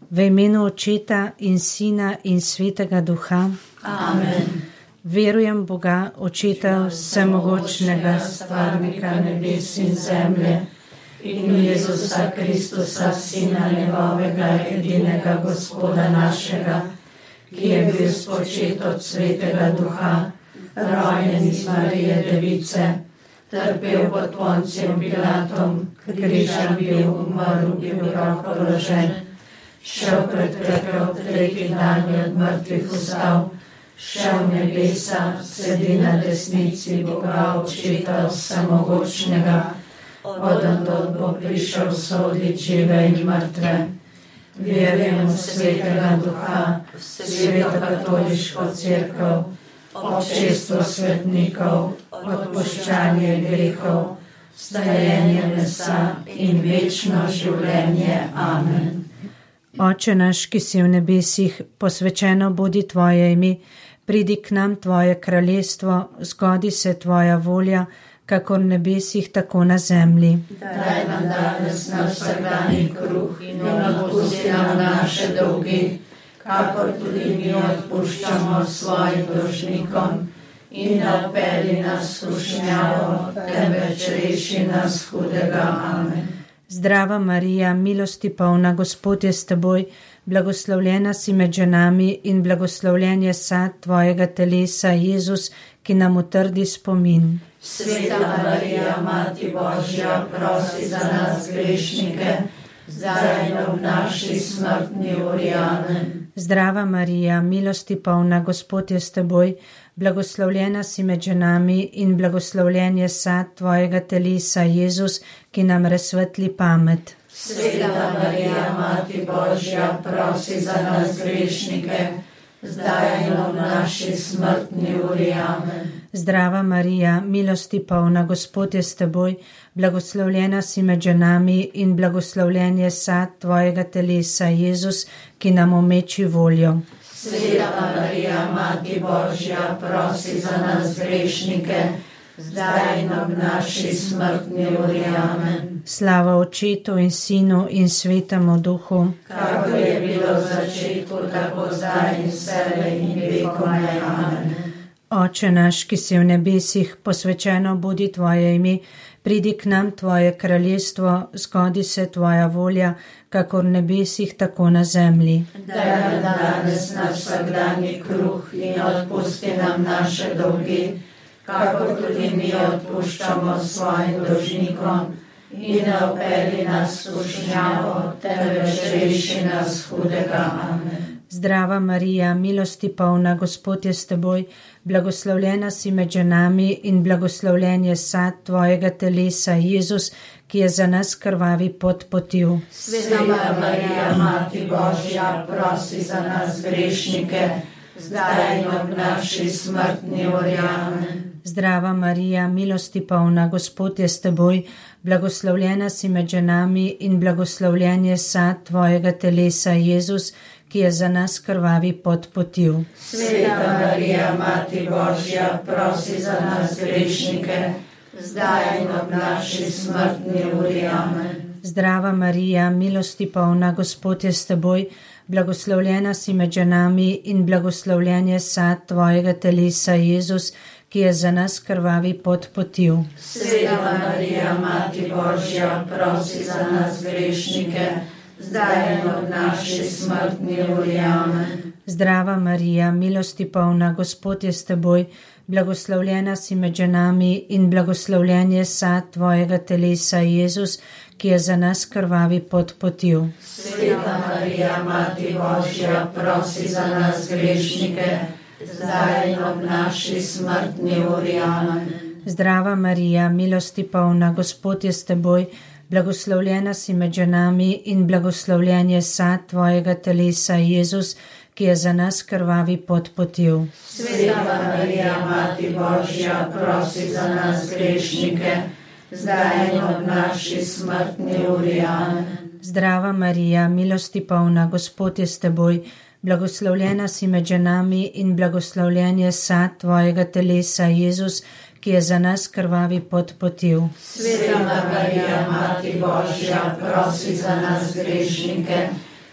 V imenu Očeta in Sina in Svetega Duha. Amen. Verujem Boga, Očeta vsemogočnega, stvarnika nebes in zemlje, In Jezusa Kristusa, Sina njegovega, edinega Gospoda našega, ki je bil spočet od Svetega Duha, rojen iz Marije Device, trpel pod Poncijem Pilatom, križan bil, umrl, bil položen, šel pred pekel, tretji dan je od mrtvih vstal, šel v nebesa, sedi na desnici Boga Očeta vsemogočnega, odandod bo prišel sodit žive in mrtve. Verujem v Svetega Duha, Sveto katoliško cerkev, občestvo svetnikov, odpuščanje grehov, vstajenje mesa in večno življenje. Amen. Oče naš, ki si v nebesih, posvečeno bodi tvoje ime, pridi k nam tvoje kraljestvo, zgodi se tvoja volja, kakor v nebesih, tako na zemlji. Daj nam danes naš vsakdanji kruh in odpusti nam naše dolgi, kakor tudi mi odpuščamo svojim dolžnikom, in ne vpelji nas v skušnjavo, temveč reši nas hudega. Amen. Zdrava Marija, milosti polna, Gospod je s teboj, blagoslovljena si med ženami in blagoslovljen je sad tvojega telesa, Jezus, ki nam utrdi spomin. Sveta Marija, Mati Božja, prosi za nas grešnike, zdaj in ob naši smrtni uri. Amen. Zdrava Marija, milosti polna, Gospod je s teboj, blagoslovljena si med ženami in blagoslovljen je sad tvojega telesa, Jezus, ki nam razsvetli pamet. Sveta Marija, Mati Božja, prosi za nas grešnike, zdaj in ob naši smrtni uri. Amen. Zdrava Marija, milosti polna, Gospod je s teboj, blagoslovljena si med ženami in blagoslovljen je sad tvojega telesa, Jezus, ki nam omeči voljo. Sveta Marija, Mati Božja, prosi za nas grešnike, zdaj in ob naši smrtni uri. Amen. Slava Očetu in Sinu in Svetemu Duhu, kakor je bilo v začetku, tako zdaj in vselej in vekomaj. Amen. Oče naš, ki si v nebesih, posvečeno bodi tvoje ime, pridi k nam tvoje kraljestvo, zgodi se tvoja volja, kakor v nebesih, tako na zemlji. Daj nam danes naš vsakdanji kruh in odpusti nam naše dolgi, kakor tudi mi odpuščamo svojim dolžnikom, in ne vpelji nas v skušnjavo, temveč reši nas hudega. Amen. Zdrava Marija, milosti polna, Gospod je s teboj, blagoslovljena si med ženami in blagoslovljen je sad tvojega telesa, Jezus, ki je za nas krvavi pot potil. Sveta Marija, Mati Božja, prosi za nas grešnike, zdaj in ob naši smrtni uri. Amen. Zdrava Marija, milosti polna, Gospod je s teboj, blagoslovljena si med ženami in blagoslovljen je sad tvojega telesa, Jezus, ki je za nas krvavi pot potil. Sveta Marija, Mati Božja, prosi za nas grešnike, zdaj in ob naši smrtni uri. Amen. Zdrava Marija, milosti polna, Gospod je s teboj, blagoslovljena si med ženami in blagoslovljen je sad tvojega telesa, Jezus, ki je za nas krvavi pot potil. Sveta Marija, Mati Božja, prosi za nas grešnike, zdaj in ob naši smrtni uri. Amen. Zdrava Marija, milosti polna, Gospod je s teboj, blagoslovljena si med ženami in blagoslovljen je sad tvojega telesa, Jezus, ki je za nas krvavi pot potil. Sveta Marija, Mati Božja, prosi za nas grešnike, zdaj in ob naši smrtni uri. Amen. Zdrava Marija, milosti polna, Gospod je s teboj, blagoslovljena si med ženami in blagoslovljen je sad tvojega telesa, Jezus, ki je za nas krvavi pot potil. Sveta Marija, Mati Božja, prosi za nas grešnike, zdaj in ob naši smrtni uri. Amen. Zdrava Marija, milosti polna, Gospod je s teboj, blagoslovljena si med ženami in blagoslovljen je sad tvojega telesa, Jezus, ki je za nas krvavi pot potil. Sveta Marija, Mati Božja, prosi za nas grešnike,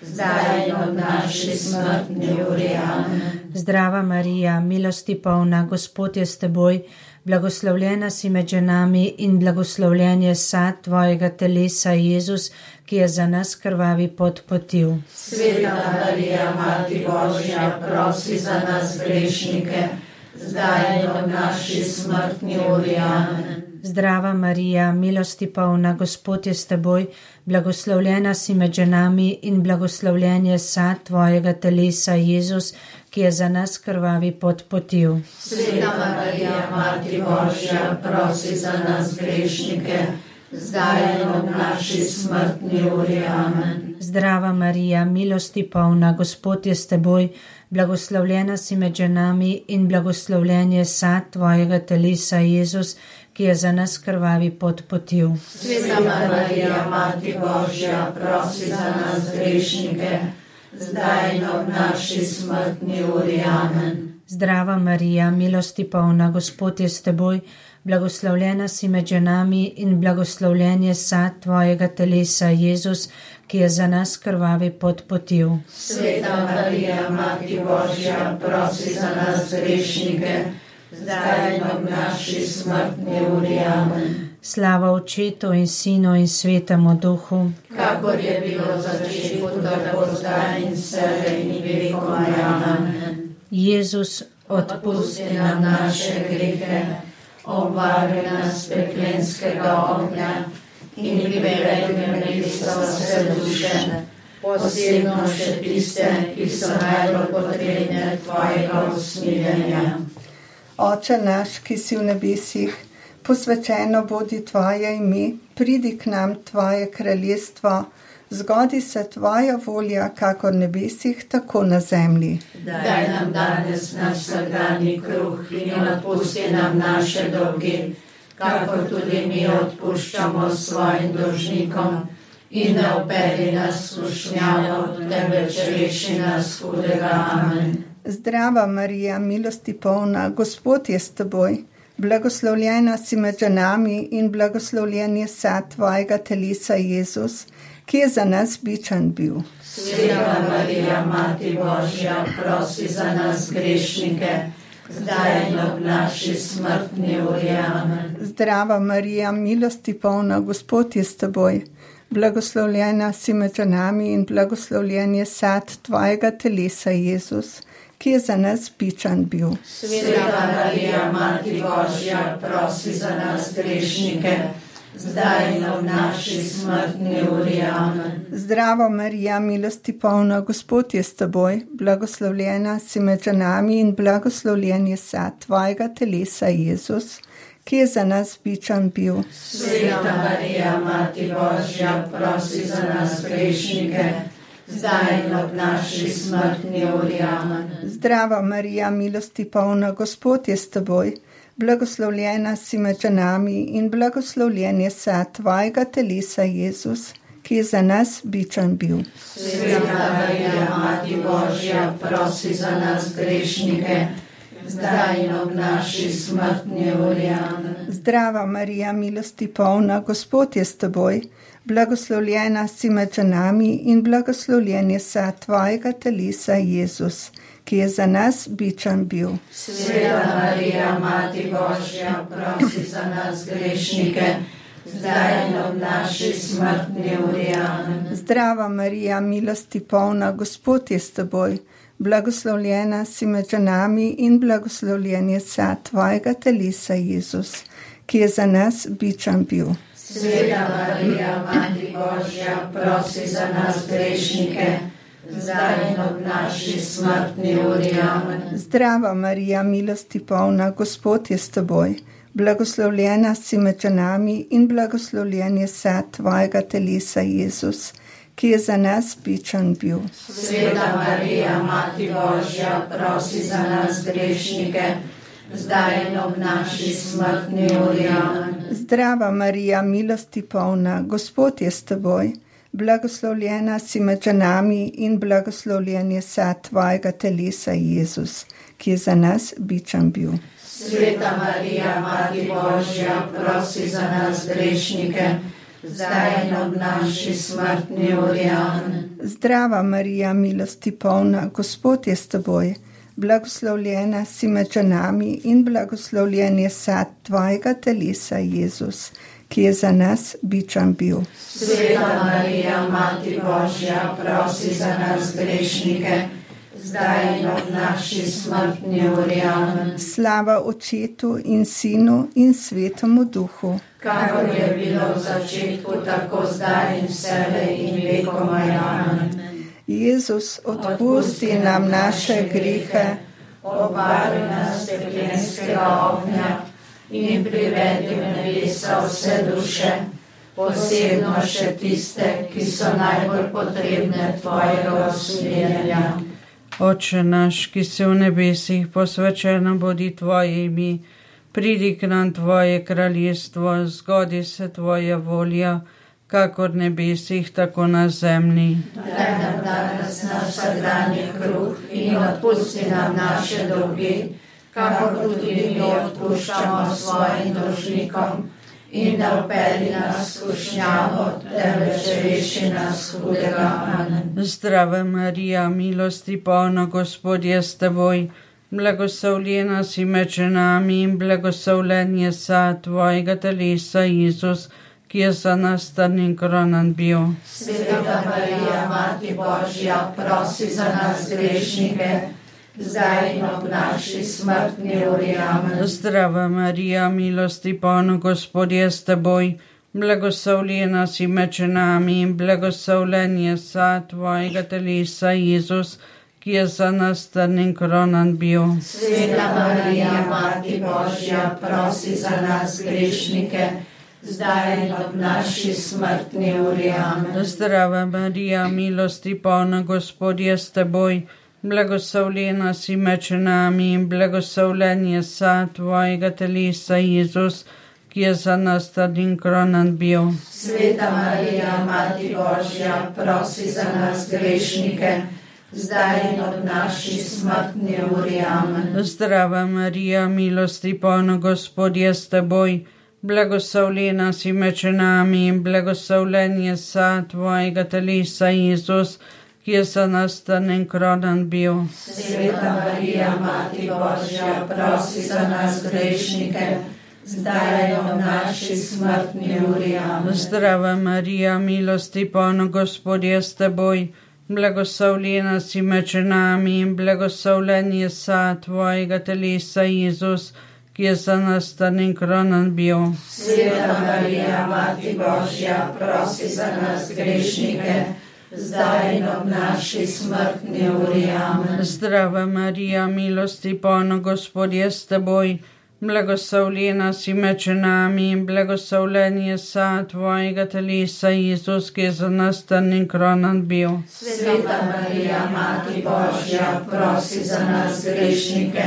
zdaj in ob naši smrtni uri. Amen. Zdrava Marija, milosti polna, Gospod je s teboj, blagoslovljena si med ženami in blagoslovljen je sad tvojega telesa, Jezus, ki je za nas krvavi pot potil. Sveta Marija, Mati Božja, prosi za nas grešnike, zdaj in ob naši smrtni uri. Amen. Zdrava Marija, milosti polna, Gospod je s teboj, blagoslovljena si med ženami in blagoslovljen je sad tvojega telesa, Jezus, ki je za nas krvavi pot potil. Sveta Marija, Mati Božja, prosi za nas grešnike, zdaj in ob naši smrtni uri. Amen. Zdrava Marija, milosti polna, Gospod je s teboj, blagoslovljena si med ženami in blagoslovljen je sad tvojega telesa, Jezus, ki je za nas krvavi pot potil. Sveta Marija, Mati Božja, prosi za nas grešnike, zdaj in ob naši smrtni uri. Amen. Zdrava Marija, milosti polna, Gospod je s teboj, blagoslovljena si med ženami in blagoslovljen je sad tvojega telesa, Jezus, ki je za nas krvavi pot potil. Sveta Marija, Mati Božja, prosi za nas grešnike, zdaj in ob naši smrtni uri. Amen. Slava Očetu in Sinu in Svetemu Duhu, kakor je bilo v začetku, tako zdaj in vselej in vekomaj. Amen. Jezus, Odpusti nam naše grehe, obvari nas peklenskega ognja in privedi v nebesa vse duše, posebno še tiste, ki so najbolj potrebne tvojega usmiljenja. Oče naš, ki si v nebesih, posvečeno bodi tvoje ime, pridi k nam tvoje kraljestvo, zgodi se tvoja volja, kakor v nebesih, tako na zemlji. Daj nam danes naš vsakdanji kruh in odpusti nam naše dolge, kakor tudi mi odpuščamo svojim dolžnikom, in ne vpelji nas v skušnjavo, temveč reši nas hudega. Amen. Zdrava Marija, milosti polna, Gospod je s teboj, blagoslovljena si med ženami in blagoslovljen je sad tvojega telesa, Jezus, ki je za nas bičan bil. Sveta Marija, Mati Božja, prosi za nas grešnike, zdaj in ob naši smrtni uri. Amen. Zdrava Marija, milosti polna, Gospod je s teboj, blagoslovljena si med ženami in blagoslovljen je sad tvojega telesa, Jezus, ki je za nas bičan bil. Sveta Marija, Mati Božja, prosi za nas grešnike, zdaj in ob naši smrtni uri. Amen. Zdravo Marija, milosti polna, Gospod je s teboj, blagoslovljena si med ženami in blagoslovljen je sad tvojega telesa, Jezus, ki je za nas bičan bil. Sveta Marija, Mati Božja, prosi za nas grešnike, zdaj in ob naši smrtni uri. Amen. Zdrava Marija, milosti polna, Gospod je s teboj, blagoslovljena si med ženami in blagoslovljen je sad tvojega telesa, Jezus, ki je za nas bičan bil. Sveta Marija, Mati Božja, prosi za nas grešnike, zdaj in ob naši smrtni uri. Amen. Zdrava Marija, milosti polna, Gospod je s teboj, blagoslovljena si med ženami in blagoslovljen je sad tvojega telesa, Jezus, ki je za nas bičan bil. Sveta Marija, Mati Božja, prosi za nas grešnike, zdaj in ob naši smrtni uri. Amen. Zdrava Marija, milosti polna, Gospod je s teboj, blagoslovljena si med ženami in blagoslovljen je sad tvojega telesa, Jezus, ki je za nas bičan bil. Sveta Marija, Mati Božja, prosi za nas grešnike, zdaj in ob naši smrtni uri. Amen. Zdrava Marija, milosti polna, Gospod je s teboj, blagoslovljena si med ženami in blagoslovljen je sad tvojega telesa, Jezus, ki je za nas bičan bil. Sveta Marija, Mati Božja, prosi za nas grešnike, zdaj in ob naši smrtni uri. Amen. Zdrava Marija, milosti polna, Gospod je s teboj, blagoslovljena si med ženami in blagoslovljen je sad tvojega telesa, Jezus, ki je za nas bičan bil. Sveta Marija, Mati Božja, prosi za nas grešnike, zdaj in ob naši smrtni uri. Amen. Zdrava Marija, milosti polna, Gospod je s teboj. Blagoslovljena si med ženami in blagoslovljen je sad tvojega telesa, Jezus, ki je za nas bičan bil. Sveta Marija, Mati Božja, prosi za nas grešnike, zdaj in ob naši smrtni uri. Amen. Slava Očetu in Sinu in Svetemu Duhu. Kakor je bilo v začetku, tako zdaj in vselej in vekomaj. Amen. Jezus, odpusti nam naše grehe, obvari nas peklenskega ognja in privedi v nebesa vse duše, posebno še tiste, ki so najbolj potrebne tvojega usmiljenja. Oče naš, ki si v nebesih, posvečeno bodi tvoje ime, pridi k nam tvoje kraljestvo, zgodi se tvoja volja, kakor v nebesih, tako na zemlji. Daj nam danes naš vsakdanji kruh in odpusti nam naše dolge, kakor tudi mi odpuščamo svojim dolžnikom, in da vpelji nas v skušnjavo, temveč reši nas hudega. Amen. Zdrava Marija, milosti polna, Gospod je s teboj, blagoslovljena si med ženami in blagoslovljen je sad tvojega telesa, Jezus, ki je za nas trn kronan bil. Sveta Marija, Mati Božja, prosi za nas grešnike, zdaj in ob naši smrtni uri. Amen. Zdrava Marija, milosti polna, Gospod je s teboj, blagoslovljena si med ženami in blagoslovljen je sad tvojega telesa, Jezus, ki je za nas trn kronan bil. Sveta Marija, Mati Božja, prosi za nas grešnike, zdaj in ob naši smrtni uri. Amen. Zdrava Marija, milosti polna, Gospod je s teboj, blagoslovljena si med ženami in blagoslovljen je sad tvojega telesa, Jezus, ki je za nas trn kronan bil. Sveta Marija, Mati Božja, prosi za nas grešnike, zdaj in ob naši smrtni uri. Amen. Zdrava Marija, milosti polna, Gospod je s teboj, blagoslovljena si med ženami in blagoslovljen je sad tvojega telesa, Jezus, ki je za nas trn kronan bil. Sveta Marija, Mati Božja, prosi za nas grešnike, zdaj in ob naši smrtni uri. Amen. Zdrava Marija, milosti polna, Gospod je s teboj, blagoslovljena si med ženami in blagoslovljen je sad tvojega telesa, Jezus, ki je za nas trn kronan bil. Sveta Marija, Mati Božja, prosi za nas grešnike, zdaj in ob naši smrtni uri. Amen. Zdrava Marija, milosti polna, Gospod je s teboj, blagoslovljena si med ženami in blagoslovljen je sad tvojega telesa, Jezus, ki je za nas trn kronan bil. Sveta Marija, Mati Božja, prosi za nas grešnike,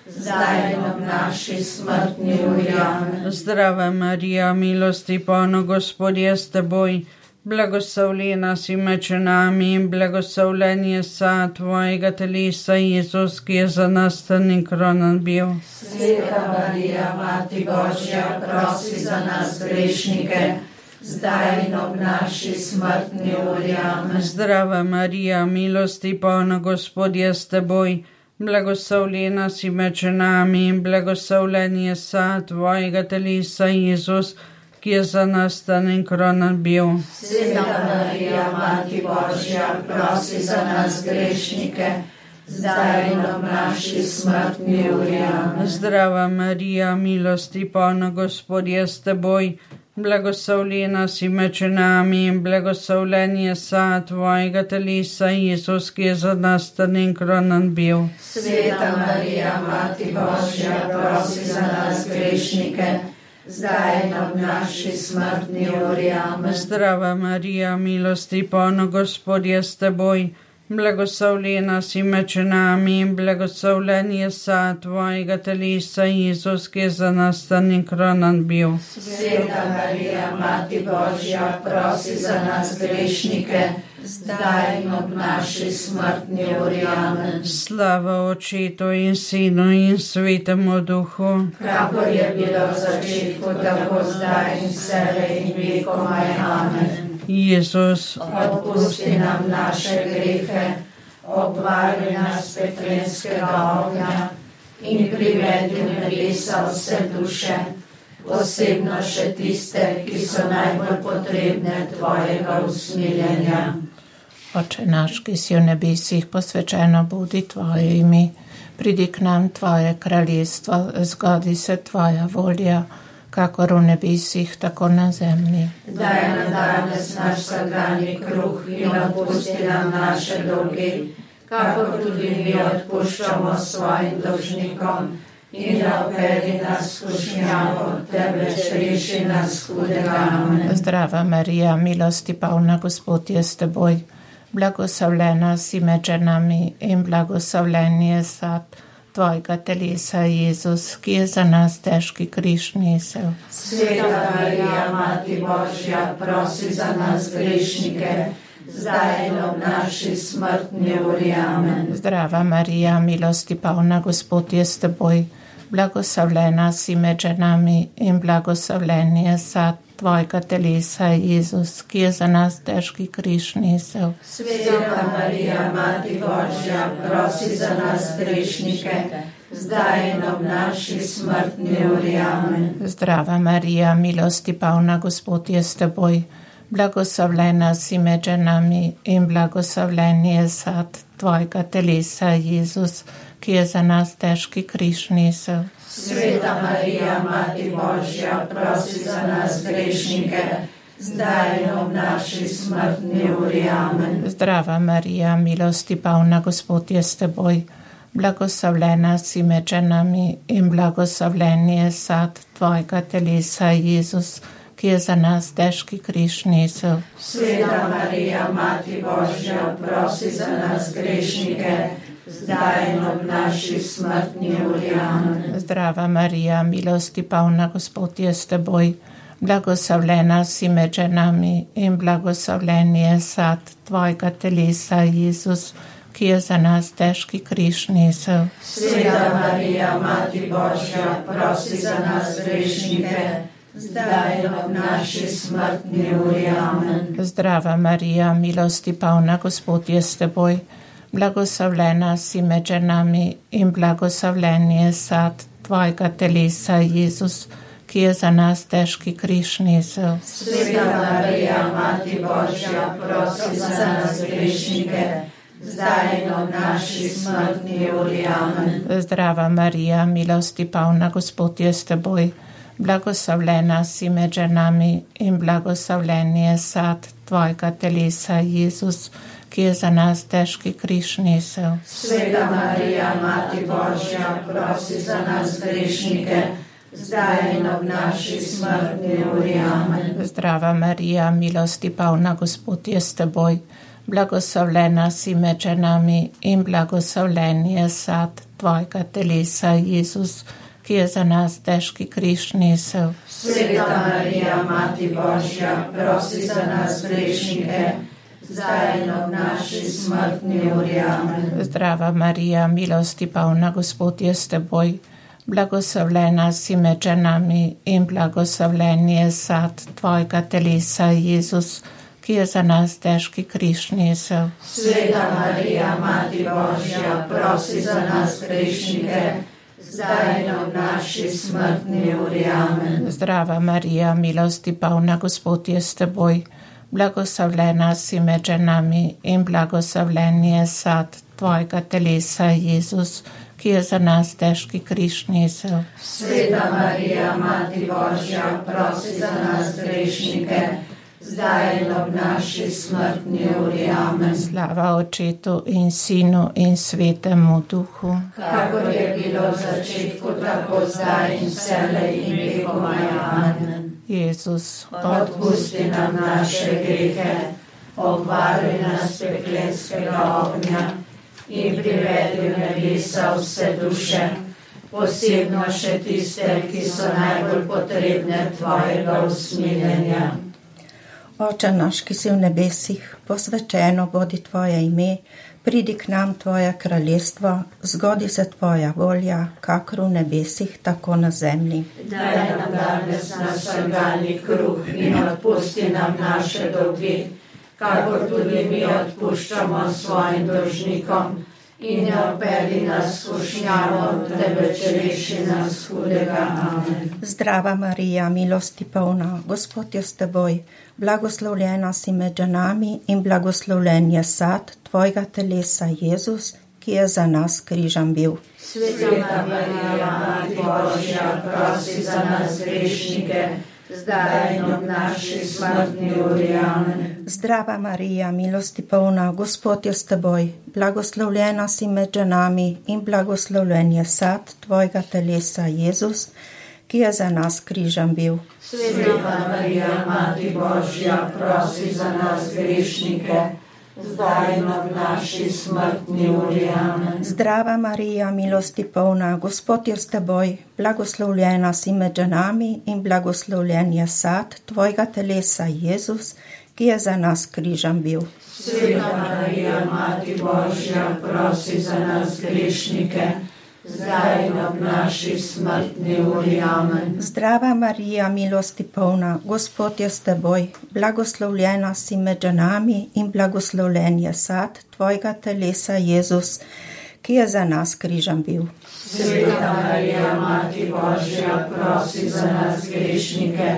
zdaj in ob naši smrtni uri. Amen. Zdrava Marija, milosti polna, Gospod je s teboj, blagoslovljena si med ženami in blagoslovljen je sad tvojega telesa, Jezus, ki je za nas trn kronan bil. Sveta Marija, Mati Božja, prosi za nas grešnike, zdaj in ob naši smrtni uri. Amen. Zdrava Marija, milosti polna, Gospod je s teboj, blagoslovljena si med ženami in blagoslovljen je sad tvojega telesa, Jezus, ki je za nas trn kronan bil. Sveta Marija, Mati Božja, prosi za nas grešnike, zdaj in ob naši smrtni uri. Amen. Zdrava Marija, milosti polna, Gospod je s teboj, blagoslovljena si med ženami in blagoslovljen je sad tvojega telesa, Jezus, ki je za nas trn kronan bil. Sveta Marija, Mati Božja, prosi za nas grešnike, zdaj in ob naši smrtni uri. Amen. Zdrava Marija, milosti polna, Gospod je s teboj, blagoslovljena si med ženami in blagoslovljen je sad tvojega telesa, Jezus, ki je za nas trn kronan bil. Sveta Marija, Mati Božja, prosi za nas grešnike, zdaj in ob naši smrtni uri. Amen. Slava Očetu in Sinu in Svetemu Duhu, kakor je bilo v začetku, tako zdaj in vselej in vekomaj. Amen. Jezus, odpusti nam naše grehe, obvari nas peklenskega ognja in privedi v nebesa vse duše, posebno še tiste, ki so najbolj potrebne tvojega usmiljenja. Oče naš, ki si v nebesih, posvečeno bodi tvoje ime, pridi k nam tvoje kraljestvo, zgodi se tvoja volja, kakor v nebesih, tako na zemlji. Daj nam danes naš vsakdanji kruh in odpusti nam naše dolge, kakor tudi mi odpuščamo svojim dolžnikom, in ne uvedi nas v skušnjavo, temveč reši nas hudega. Amen. Zdrava Marija, milosti polna, Gospod je s teboj, blagoslovljena si med ženami in blagoslovljen je sad tvojega telesa, Jezus, ki je za nas težki križ nesel. Sveta Marija, Mati Božja, prosi za nas grešnike, zdaj in ob naši smrtni uri. Amen. Zdrava Marija, milosti polna, Gospod je s teboj, blagoslovljena si med ženami in blagoslovljen je sad tvojega telesa, Jezus, ki je za nas težki križ nesel. Sveta Marija, Mati Božja, prosi za nas grešnike, zdaj in ob naši smrtni uri. Amen. Zdrava Marija, milosti polna, Gospod je s teboj, blagoslovljena si med ženami in blagoslovljen je sad tvojega telesa, Jezus, ki je za nas težki križ nesel. Sveta Marija, Mati Božja, prosi za nas grešnike, zdaj in ob naši smrtni uri. Amen. Zdrava Marija, milosti polna, Gospod je s teboj, blagoslovljena si med ženami in blagoslovljen je sad tvojega telesa, Jezus, ki je za nas težki križ nesel. Sveta Marija, Mati Božja, prosi za nas grešnike, zdaj in ob naši smrtni uri. Amen. Zdrava Marija, milosti polna, Gospod je s teboj, blagoslovljena si med ženami in blagoslovljen je sad tvojega telesa, Jezus, ki je za nas težki križ nesel. Sveta Marija, Mati Božja, prosi za nas grešnike, zdaj in ob naši smrtni uri. Amen. Zdrava Marija, milosti polna, Gospod je s teboj, blagoslovljena si med ženami in blagoslovljen je sad tvojega telesa, Jezus, ki je za nas težki križ nesel. Sveta Marija, Mati Božja, prosi za nas grešnike, zdaj in ob naši smrtni uri. Amen. Zdrava Marija, milosti polna, Gospod je s teboj, blagoslovljena si med ženami in blagoslovljen je sad tvojega telesa, Jezus, ki je za nas težki križ nesel. Sveta Marija, Mati Božja, prosi za nas grešnike, zdaj in ob naši smrtni uri. Amen. Zdrava Marija, milosti polna, Gospod je s teboj, blagoslovljena si med ženami in blagoslovljen je sad tvojega telesa, Jezus, ki je za nas težki križ nesel. Sveta Marija, Mati Božja, prosi za nas grešnike, zdaj in ob naši smrtni uri. Amen. Zdrava Marija, milosti polna, Gospod je s teboj, blagoslovljena si med ženami in blagoslovljen je sad tvojega telesa, Jezus, ki je za nas težki križ nesel. Sveta Marija, Mati Božja, prosi za nas grešnike, zdaj in ob naši smrtni uri. Amen. Zdrava Marija, milosti polna, Gospod je s teboj, blagoslovljena si med ženami in blagoslovljen je sad tvojega telesa, Jezus, ki je za nas težki križ nesel. Sveta Marija, Mati Božja, prosi za nas grešnike, zdaj in ob naši smrtni uri. Amen. Slava Očetu in Sinu in Svetemu Duhu, kakor je bilo v začetku, tako zdaj in vselej in vekomaj. Amen. Jezus, odpusti nam naše grehe, obvaruj nas peklenskega ognja in privedi v nebesa vse duše, posebno še tiste, ki so najbolj potrebne tvojega usmiljenja. Oče naš, ki si v nebesih, posvečeno bodi tvoje ime, pridi k nam tvoje kraljestvo, zgodi se tvoja volja, kakor v nebesih, tako na zemlji. Daj nam danes naš vsakdanji kruh in odpusti nam naše dolgi, kakor tudi mi odpuščamo svojim dolžnikom. In ne vpelji nas v skušnjavo, temveč reši nas hudega. Amen. Zdrava Marija, milosti polna, Gospod je s teboj, blagoslovljena si med ženami in blagoslovljen je sad tvojega telesa, Jezus, ki je za nas križan bil. Sveta Marija, Mati Božja, prosi za nas grešnike, zdaj in ob naši smrtni uri. Amen. Zdrava Marija, milosti polna, Gospod je s teboj, blagoslovljena si med ženami in blagoslovljen je sad tvojega telesa, Jezus, ki je za nas križan bil. Sveta Marija, Mati Božja, prosi za nas grešnike, zdaj in ob naši smrtni uri. Amen. Zdrava Marija, milosti polna, Gospod je s teboj, blagoslovljena si med ženami in blagoslovljen je sad tvojega telesa, Jezus, ki je za nas križan bil. Sveta Marija, Mati Božja, prosi za nas grešnike, zdaj in ob naši smrtni uri. Amen. Zdrava Marija, milosti polna, Gospod je s teboj, blagoslovljena si med ženami in blagoslovljen je sad tvojega telesa, Jezus, ki je za nas križan bil. Sveta Marija, Mati Božja, prosi za nas grešnike,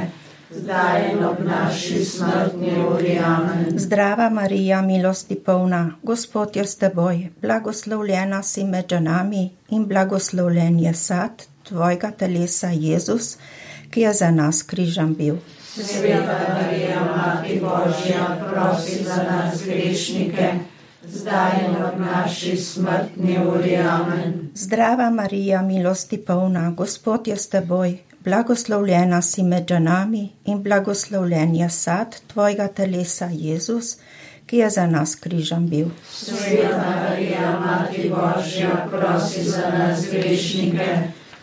zdaj in ob naši smrtni uri. Amen. Zdrava Marija, milosti polna, Gospod je s teboj, blagoslovljena si med ženami in blagoslovljen je sad tvojega telesa, Jezus, ki je za nas križan bil. Sveta Marija, Mati Božja, prosi za nas grešnike, zdaj in ob naši smrtni uri. Amen. Zdrava Marija, milosti polna, Gospod je s teboj, blagoslovljena si med ženami in blagoslovljen je sad tvojega telesa, Jezus, ki je za nas križan bil. Sveta Marija, Mati Božja, prosi za nas grešnike,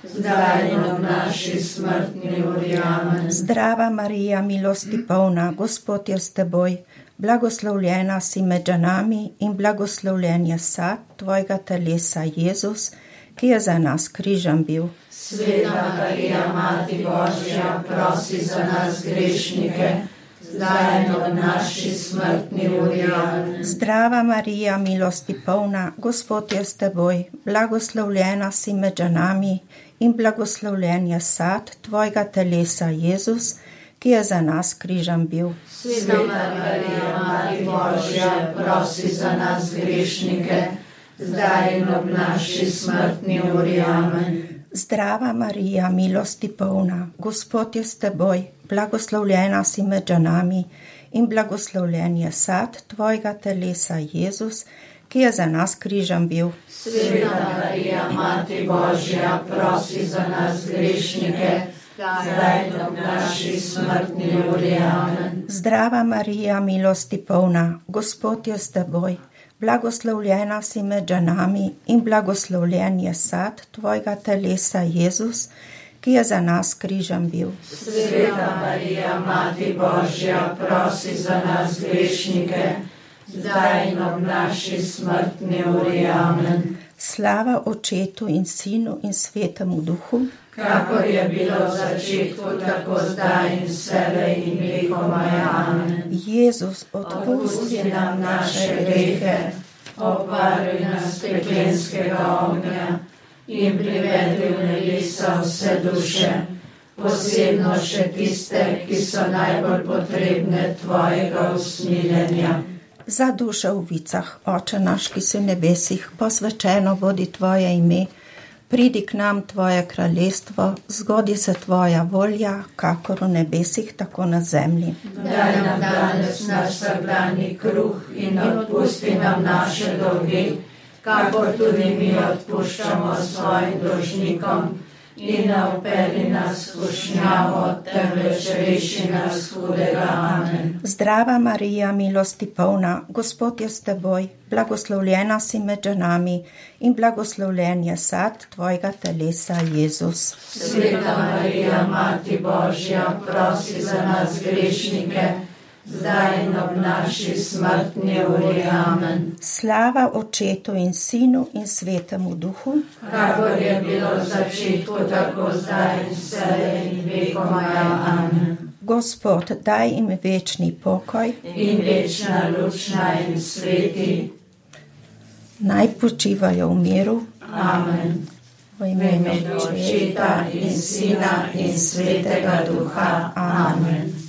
zdaj in ob naši smrtni uri. Amen. Zdrava Marija, milosti polna, Gospod je s teboj, blagoslovljena si med ženami in blagoslovljen je sad tvojega telesa, Jezus, ki je za nas križan bil. Sveta Marija, Mati Božja, prosi za nas grešnike, zdaj in ob naši smrtni uri. Amen. Zdrava Marija, milosti polna, Gospod je s teboj, blagoslovljena si med ženami in blagoslovljen je sad tvojega telesa, Jezus, ki je za nas križan bil. Sveta Marija, Mati Božja, prosi za nas grešnike, zdaj in ob naši smrtni uri. Amen. Zdrava Marija, milosti polna, Gospod je s teboj, blagoslovljena si med ženami in blagoslovljen je sad tvojega telesa, Jezus, ki je za nas križan bil. Sveta Marija, Mati Božja, prosi za nas grešnike, zdaj in ob naši smrtni uri. Amen. Zdrava Marija, milosti polna, Gospod je s teboj, blagoslovljena si med ženami in blagoslovljen je sad tvojega telesa, Jezus, ki je za nas križan bil. Sveta Marija, Mati Božja, prosi za nas grešnike, zdaj in ob naši smrtni uri. Amen. Slava Očetu in Sinu in Svetemu Duhu, kakor je bilo v začetku, tako zdaj in vselej in vekomaj. Amen. Jezus, odpusti nam naše grehe, obvaruj nas peklenskega ognja in privedi v nebesa vse duše, posebno še tiste, ki so najbolj potrebne tvojega usmiljenja. Za duše v vicah, Oče naš, ki si v nebesih, posvečeno bodi tvoje ime, pridi k nam tvoje kraljestvo, zgodi se tvoja volja, kakor v nebesih, tako na zemlji. Daj nam danes naš vsakdanji kruh in odpusti nam naše dolgi, kakor tudi mi odpuščamo svojim dolžnikom. In ne vpelji nas v skušnjavo, temveč reši nas hudega. Amen. Zdrava Marija, milosti polna, Gospod je s teboj, blagoslovljena si med ženami in blagoslovljen je sad tvojega telesa, Jezus. Sveta Marija, Mati Božja, prosi za nas grešnike, zdaj in ob naši smrtni uri. Amen. Slava Očetu in Sinu in Svetemu Duhu, kakor je bilo v začetku, tako zdaj in vselej in vekomaj. Amen. Gospod, daj jim večni pokoj in večna luč naj jim sveti. Naj počivajo v miru. Amen. V V imenu imenu Očeta in Sina in Svetega Duha. Amen.